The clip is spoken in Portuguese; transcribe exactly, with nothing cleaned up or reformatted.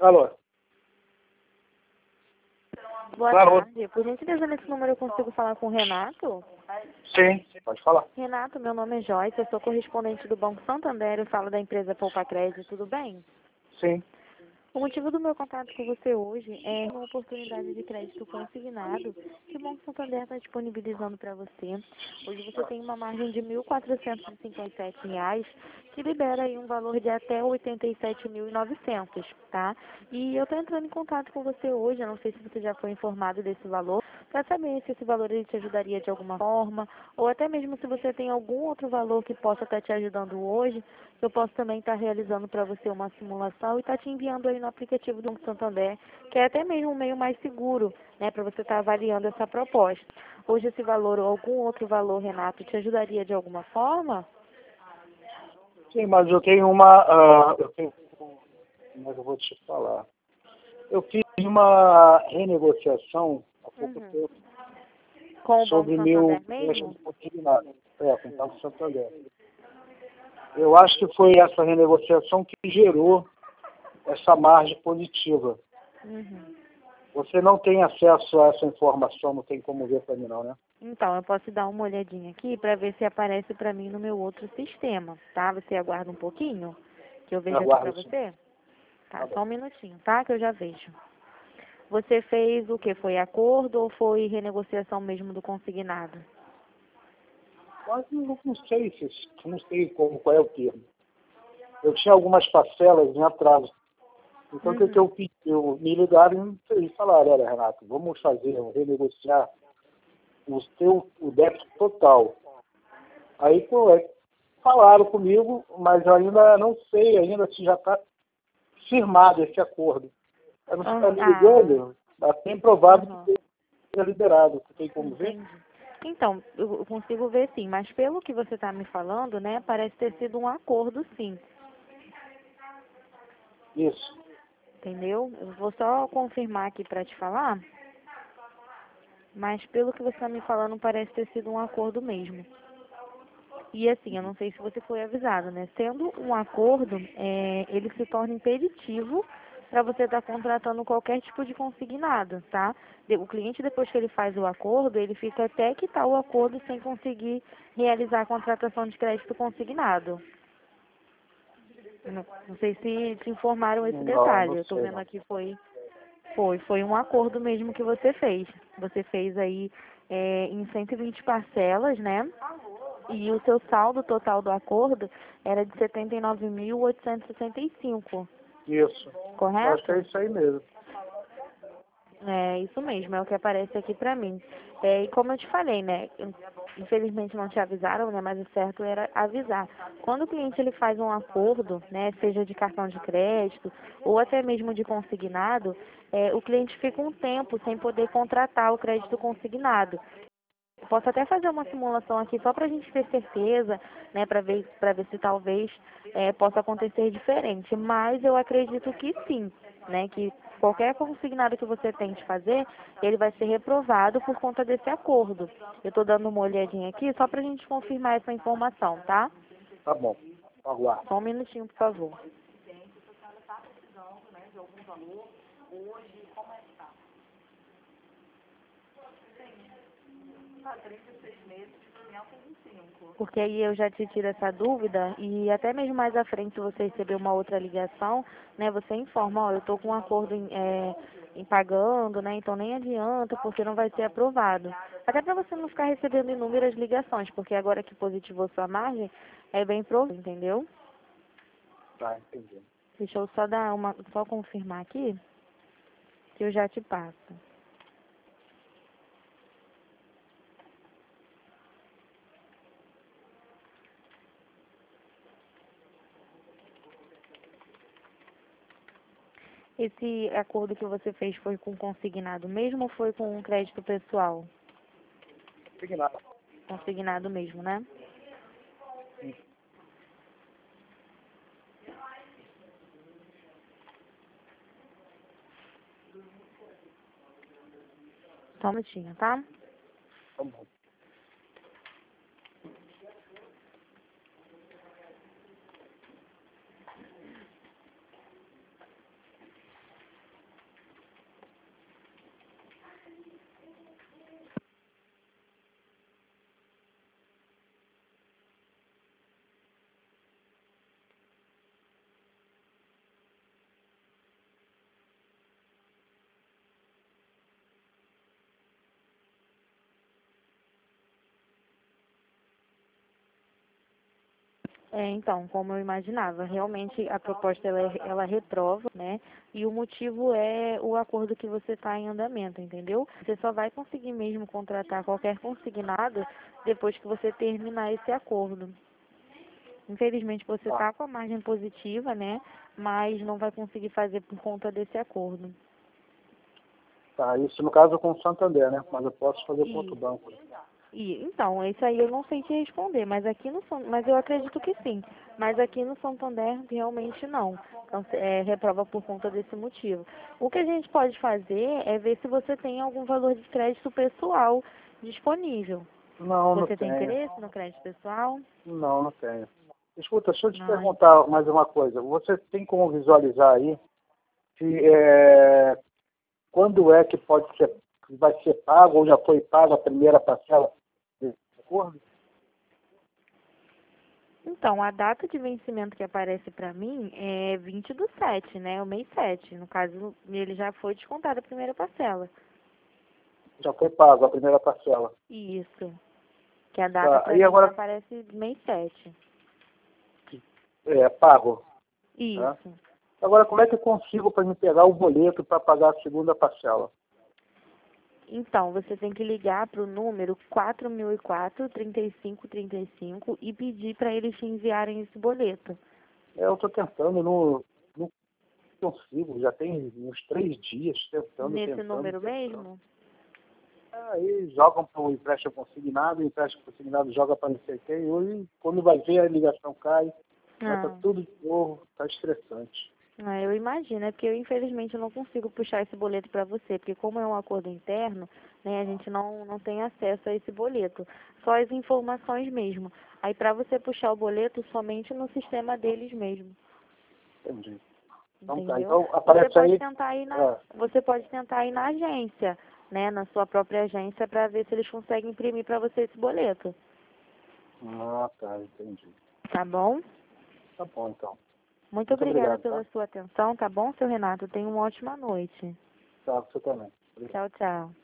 Alô? Boa Alô? tarde. Por gentileza, nesse número eu consigo falar com o Renato? Sim, pode falar. Renato, meu nome é Joyce, eu sou correspondente do Banco Santander, eu falo da empresa Poupa Crédito, tudo bem? Sim. O motivo do meu contato com você hoje é uma oportunidade de crédito consignado que o Banco Santander está disponibilizando para você. Hoje você tem uma margem de mil quatrocentos e cinquenta e sete reais que libera aí um valor de até oitenta e sete mil e novecentos, tá? E eu estou entrando em contato com você hoje, eu não sei se você já foi informado desse valor, para saber se esse valor ele te ajudaria de alguma forma, ou até mesmo se você tem algum outro valor que possa estar te ajudando hoje, eu posso também estar realizando para você uma simulação e estar te enviando aí no aplicativo do Banco Santander, que é até mesmo um meio mais seguro, né, para você estar avaliando essa proposta. Hoje esse valor ou algum outro valor, Renato, te ajudaria de alguma forma? Sim, mas eu tenho uma... ah, eu tenho... Mas eu vou te falar. Eu fiz uma renegociação há pouco Uhum. tempo Com o Banco sobre meu Santander mesmo? empréstimo consignado. É, com o Banco Santander. Eu acho que foi essa renegociação que gerou essa margem positiva. Uhum. Você não tem acesso a essa informação, não tem como ver para mim não, né? Então, eu posso dar uma olhadinha aqui para ver se aparece para mim no meu outro sistema, tá? Você aguarda um pouquinho, que eu vejo aqui para Aguardo sim. você? Tá, Tá bom. só um minutinho, tá? Que eu já vejo. Você fez o que? Foi acordo ou foi renegociação mesmo do consignado? Mas eu não sei se não sei como, qual é o termo. Eu tinha algumas parcelas em atraso. Então o que, que Uhum. eu fiz? Eu, me ligaram e falaram, olha Renato, vamos fazer, renegociar o teu o débito total. Aí pô, é, falaram comigo, mas eu ainda não sei ainda se já está firmado esse acordo. Aí você está Ah, me ah, ligando, é bem provável aham, que seja liberado. Você tem como ver? entendi. Então, eu eu consigo ver sim, mas pelo que você está me falando, né, parece ter sido um acordo sim, Isso. entendeu? Eu vou só confirmar aqui para te falar, mas pelo que você está me falando, parece ter sido um acordo mesmo. E assim, eu não sei se você foi avisado, né? Sendo um acordo, é, ele se torna impeditivo para você estar contratando qualquer tipo de consignado, tá? De- O cliente, depois que ele faz o acordo, ele fica até quitar o acordo sem conseguir realizar a contratação de crédito consignado. Eu Não, não sei se te informaram esse Não, detalhe. não Eu estou sei vendo não. aqui foi, foi, foi um acordo mesmo que você fez. Você fez aí é, em cento e vinte parcelas, né? E o seu saldo total do acordo era de setenta e nove mil oitocentos e sessenta e cinco, Isso. Eu acho que é correto? isso aí mesmo. É, isso mesmo, é o que aparece aqui pra mim. É, e como eu te falei, né, eu- infelizmente não te avisaram, né, mas o certo era avisar. Quando o cliente ele faz um acordo, né, seja de cartão de crédito ou até mesmo de consignado, é, o cliente fica um tempo sem poder contratar o crédito consignado. Posso até fazer uma simulação aqui só para a gente ter certeza, né, para ver, para ver se talvez eh, possa acontecer diferente. Mas eu acredito que sim, né, que qualquer consignado que você tente fazer, ele vai ser reprovado por conta desse acordo. Eu estou dando uma olhadinha aqui só para a gente confirmar essa informação, tá? Tá bom. Aguardo. Só um minutinho, por favor. Porque aí eu já te tiro essa dúvida e até mesmo mais à frente, se você receber uma outra ligação, né, você informa, ó, eu estou com um acordo em, é, em pagando, né, então nem adianta porque não vai ser aprovado. Até para você não ficar recebendo inúmeras ligações, porque agora que positivou sua margem, é bem provável, entendeu? Tá, entendi. Deixa eu só dar uma, só confirmar aqui, que eu já te passo. Esse acordo que você fez foi com consignado mesmo ou foi com um crédito pessoal? Signado. Consignado mesmo, né? Só um minutinho, tá? Tá bom. É, então, como eu imaginava, realmente a proposta ela, é- ela reprova, né? E o motivo é o acordo que você está em andamento, entendeu? Você só vai conseguir mesmo contratar qualquer consignado depois que você terminar esse acordo. Infelizmente você Tá, está com a margem positiva, né? Mas não vai conseguir fazer por conta desse acordo. tá. Isso no caso com o Santander, né? Mas eu posso fazer com outro E banco. E, então, isso aí eu não sei te responder, mas aqui no San- mas eu acredito que sim. Mas aqui no Santander realmente não. Então, é, reprova por conta desse motivo. O que a gente pode fazer é ver se você tem algum valor de crédito pessoal disponível. Não, não Você tem tenho. interesse no crédito pessoal? Não, não tenho. Escuta, deixa eu te Não. perguntar mais uma coisa. Você tem como visualizar aí se, é, quando é que pode ser, que vai ser pago ou já foi pago a primeira parcela desse acordo? Então, a data de vencimento que aparece para mim é vinte do sete, né? O mês sete. No caso, ele já foi descontado a primeira parcela. Já foi pago a primeira parcela. Isso. Que a data Tá. para E mim já agora aparece mês sete. é pago. Tá? Isso. Agora, como é que eu consigo para me pegar o boleto para pagar a segunda parcela? Então, você tem que ligar para o número quatro mil e quatro, trinta e cinco trinta e cinco e pedir para eles te enviarem esse boleto. É, eu estou tentando, não, não consigo. Já tem uns três dias tentando, Nesse tentando, número tentando. mesmo? Aí jogam para o empréstimo consignado, o empréstimo consignado joga para não sei quem, e hoje, quando vai ver, a ligação cai, começa Ah, tudo de novo, tá estressante. ah, eu imagino, é porque eu infelizmente não consigo puxar esse boleto para você, porque como é um acordo interno, né, a gente não, não tem acesso a esse boleto, só as informações mesmo. Aí para você puxar o boleto somente no sistema deles mesmo. Entendi. Então tá, Entendeu? então Você aparece pode aí. tentar ir na, Ah, você pode tentar ir na agência, né, na sua própria agência para ver se eles conseguem imprimir para você esse boleto, ah, tá, entendi. tá bom? Tá bom então. Muito Muito obrigada obrigado, tá? pela sua atenção, tá bom, seu Renato? Tenha uma ótima noite. Tá, você também. Obrigado. Tchau, tchau.